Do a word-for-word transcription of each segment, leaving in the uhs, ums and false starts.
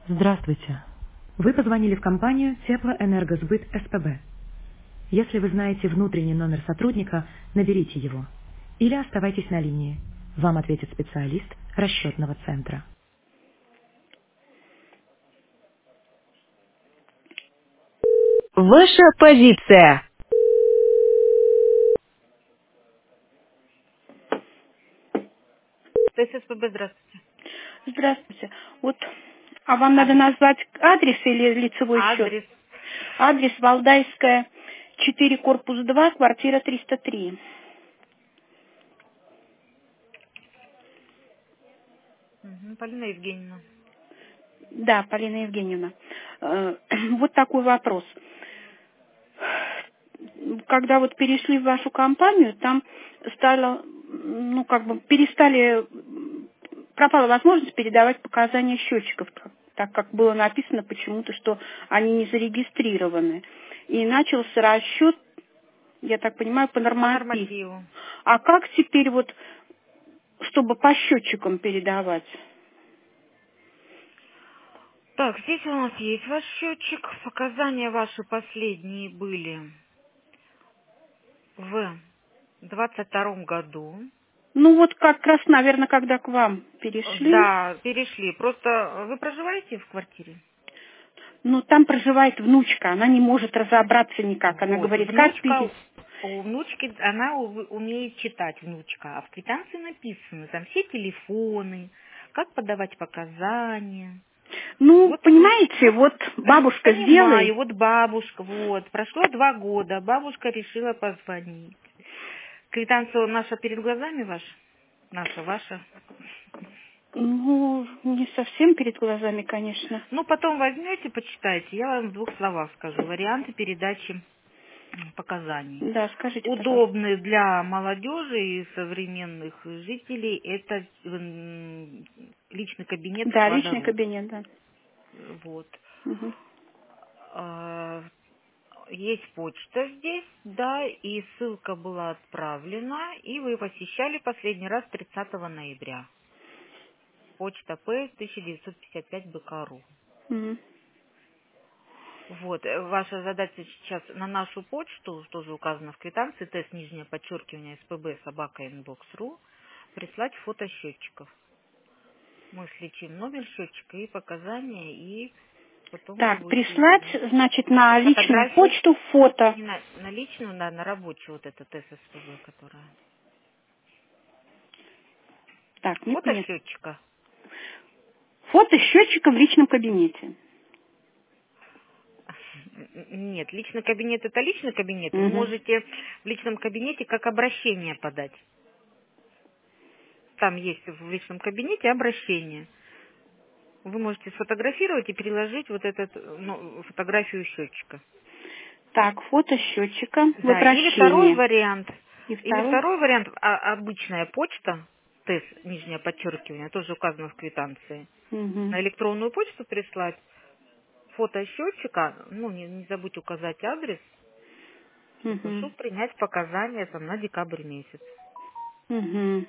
Здравствуйте. Вы позвонили в компанию Теплоэнергосбыт СПБ. Если вы знаете внутренний номер сотрудника, наберите его. Или оставайтесь на линии. Вам ответит специалист расчетного центра. Ваша позиция. ТССПБ, здравствуйте. Здравствуйте. Вот, а вам надо Адрес. назвать адрес или лицевой счет? Адрес. Адрес Валдайская, четыре, корпус два, квартира триста три. Мгм, Полина Евгеньевна. Да, Полина Евгеньевна. Э, Вот такой вопрос. Когда вот перешли в вашу компанию, там стало, ну, как бы перестали, м, пропала возможность передавать показания счетчиков, так как было написано почему-то, что они не зарегистрированы. И начался расчет, я так понимаю, по По нормативу. нормативу. А как теперь вот, чтобы по счетчикам передавать? Так, здесь у нас есть ваш счетчик. Показания ваши последние были в двадцать втором году. Ну вот как раз, наверное, когда к вам перешли, Да, перешли. Просто вы проживаете в квартире? ну там проживает внучка, она не может разобраться никак. Она Вот, говорит, как перед... внучка, у внучки, она у- умеет читать, внучка, а в квитанции написано, там все телефоны, как подавать показания. Ну, Вот, м, понимаете, вот, вот пони- бабушка сделает. понимаю, вот бабушка, вот, прошло два года, бабушка решила позвонить. Квитанция наша перед глазами ваша? Наша, ваша? Ну, не совсем перед глазами, конечно. Ну, потом возьмете, почитайте, я вам в двух словах скажу. Варианты передачи м, показаний. Да, скажите, пожалуйста. Удобны для молодежи и современных жителей это м, личный кабинет Да, личный вкладовод. кабинет, да. Вот. Мгм. А, Есть почта здесь, да, и ссылка была отправлена, и вы посещали последний раз тридцатого ноября. Почта П тысяча девятьсот пятьдесят пять БКРУ. Мгм. Вот, э, ваша задача сейчас на нашу почту, тоже указано в квитанции, тест нижнее подчеркивание СПБ собака инбокс.ру, прислать фото счетчиков. Мы сличим номер счетчика и показания, и потом вы Так, будете прислать, значит, на личную фотографию, почту фото. не на, на личную, на, на рабочую вот этот тест СПБ, которая. Так, не Фото понятно. счетчика. Фото счетчика в личном кабинете. Нет, личный кабинет это личный кабинет. Вы Мгм. можете в личном кабинете как обращение подать. Там есть в личном кабинете обращение. Вы можете сфотографировать и переложить вот эту фотографию счетчика. Так, фото счетчика в Да, или второй обращении. вариант. И Или второй. второй вариант, а, обычная почта, тест, нижнее подчеркивание, тоже указано в квитанции. Мгм. На электронную почту прислать фото счетчика, ну, не, не забудь указать адрес. Прошу Мгм. принять показания там на декабрь месяц. Мгм.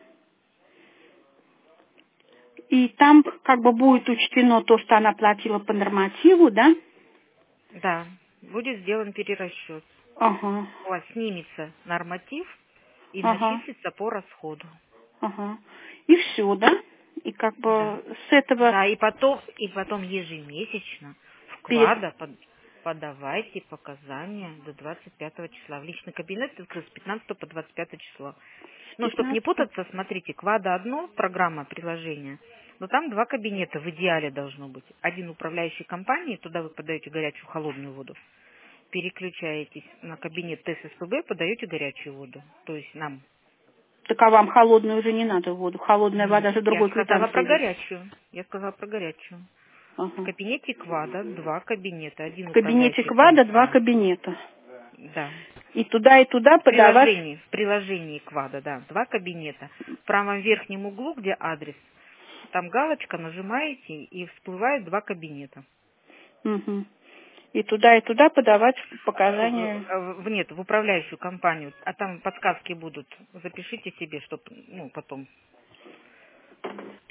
И там как бы будет учтено то, что она платила по нормативу, да? Да, будет сделан перерасчет. Ага, У вас снимется норматив и ага, начислится по расходу. ага. И все, да? И как Да. бы с этого Да, и потом, и потом ежемесячно перед вклада под- подавайте показания до двадцать пятого числа. В личный кабинет открыт с пятнадцатого по двадцать пятое число. с Ну, чтобы не пятнадцатого. путаться, смотрите, квада одно, программа, приложение, но там два кабинета в идеале должно быть. Один управляющий компанией, туда вы подаете горячую, холодную воду. Переключаетесь на кабинет ТССПБ, подаете горячую воду. То есть нам. Так а вам холодную уже не надо воду. Холодная Нет, вода же я другой сказала квитанции про идет. горячую. Я сказала про горячую. В Ага. кабинете Квада два кабинета, один В кабинете управляющей квада два компании. кабинета. Да. И туда, и туда В подавать. приложении, в приложении Квада, да, два кабинета. В правом верхнем углу, где адрес, там галочка, нажимаете, и всплывает два кабинета. Мгм. И туда, и туда подавать Э, показания. в- в- Нет, в управляющую компанию, а там подсказки будут. Запишите себе, чтобы, ну, потом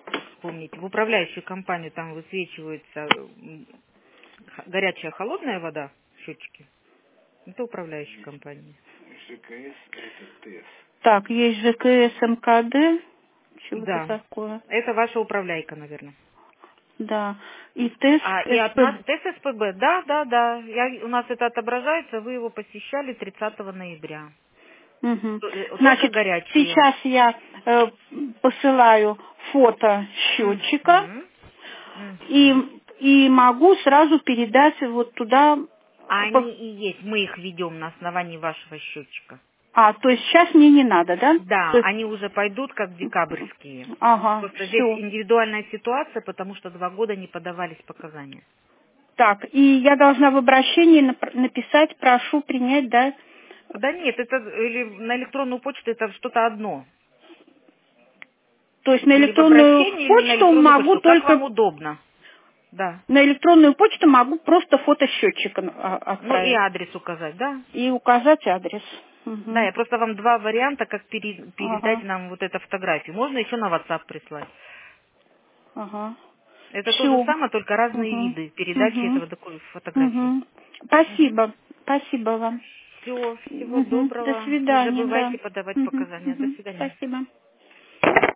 помните, в управляющую компанию там высвечивается горячая, холодная вода, счетчики. Это управляющая компания. ЖКС это ТЭС. Так, есть ЖКС МКД. Чего-то Да. такое. Это ваша управляйка, наверное. Да. И ТЭС А, и от нас ТЭС СПБ, да, да, да. Я, у нас это отображается, вы его посещали тридцатого ноября. Угу. Только Значит, горячие. сейчас я э, посылаю фото счетчика Мгм. и, и могу сразу передать вот туда. А по- они и есть, мы их ведем на основании вашего счетчика. А, то есть сейчас мне не надо, да? Да, То есть- они уже пойдут как декабрьские. Ага, Просто здесь все. индивидуальная ситуация, потому что два года не подавались показания. Так, и я должна в обращении нап- написать, прошу принять, да? Да нет, это или на электронную почту это что-то одно. То есть на Или в электронную обращении, или на почту электронную могу почту. Как вам только удобно. Да. на электронную почту могу просто фото счетчика а, Ну и отправить адрес указать, да? и указать адрес. Мгм. Да, я просто вам два варианта, как пере- передать Ага, нам вот эту фотографию. Можно еще на WhatsApp прислать. ага. Это то же Все. самое, только разные виды передачи этого доку- фотографии. Спасибо. Спасибо вам. Все, всего Мгм. До доброго. Не свидания, да. забывайте подавать Мгм, показания. До мгм. свидания. Спасибо.